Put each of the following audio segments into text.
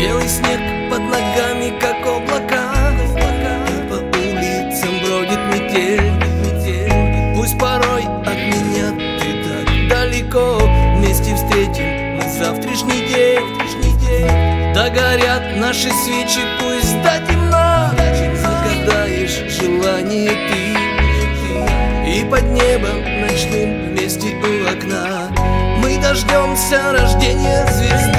Белый снег под ногами, как облака, и по улицам бродит метель. Пусть порой от меня ты так далеко, вместе встретим мы завтрашний день. Догорят наши свечи, пусть до темна, загадаешь желание ты, и под небом ночным вместе у окна мы дождемся рождения звезды.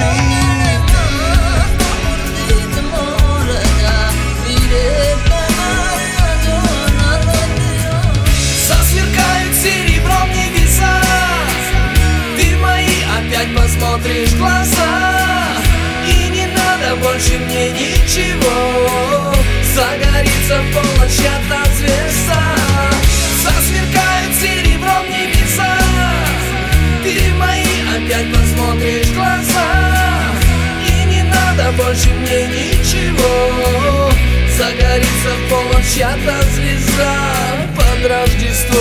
Засверкают серебром небеса, ты мои опять посмотришь в глаза, и не надо больше мне ничего, загорится в полночь одна звезда. Засверкают серебром небеса, ты мои опять посмотришь в глаза, и не надо больше мне ничего, загорится в полночь одна звезда под Рождество.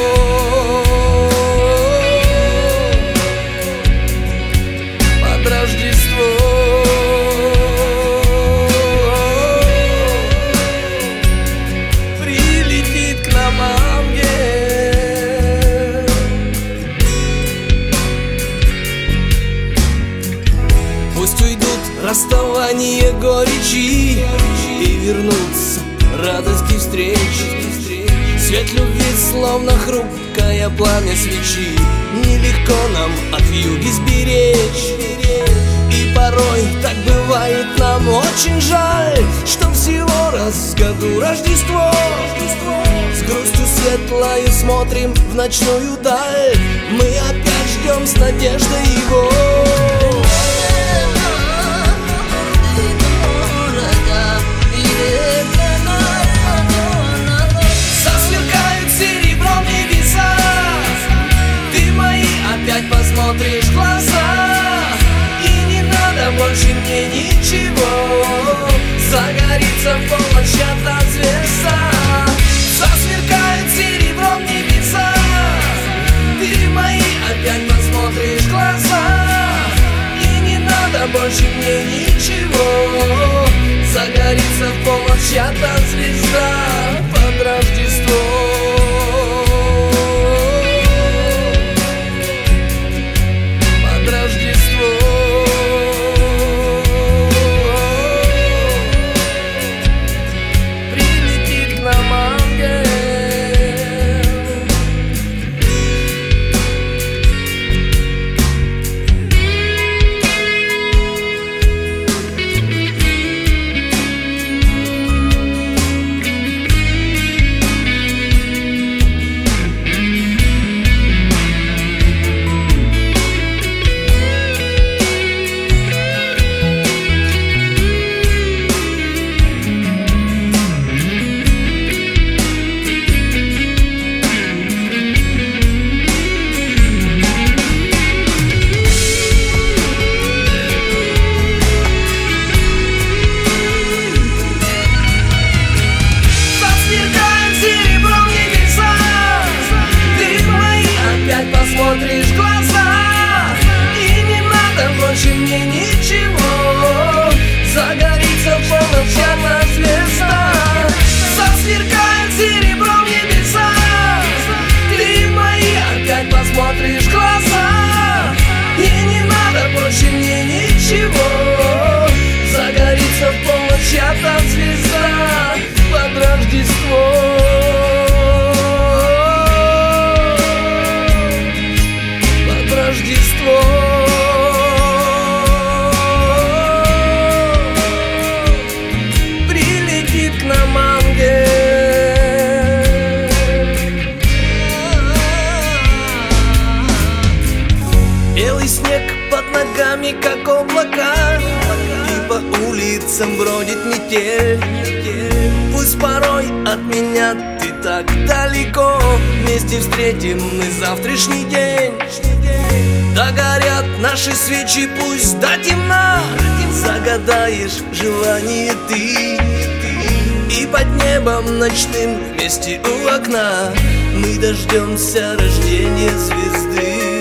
Под Рождество. Прилетит к нам ангел. Пусть уйдут расставания горечи, и вернутся радости встреч. Свет любви, словно хрупкое пламя свечи, нелегко нам от вьюги сберечь. И порой так бывает, нам очень жаль, что всего раз в году Рождество. С грустью светлою смотрим в ночную даль, мы опять ждем с надеждой его. Опять посмотришь в глаза, и не надо больше мне ничего, загорится в полночь одна звезда. Засверкают серебром небеса, ты мои опять посмотришь в глаза, и не надо больше мне ничего, загорится в полночь одна звезда под Рождество. Смотришь в глаза, и не надо больше мне ничего, загорится в полночь одна звезда. Засверкает серебром небеса, ты мои опять посмотришь в глаза, и не надо больше мне ничего, загорится в полночь одна звезда под Рождество. Рождество. Прилетит к нам ангел. Белый снег под ногами, как облака, и по улицам бродит метель. Пусть порой от меня ты так далеко, вместе встретим мы завтрашний день. Догорят наши свечи, пусть до темна, загадаешь желание ты, и под небом ночным вместе у окна мы дождемся рождения звезды.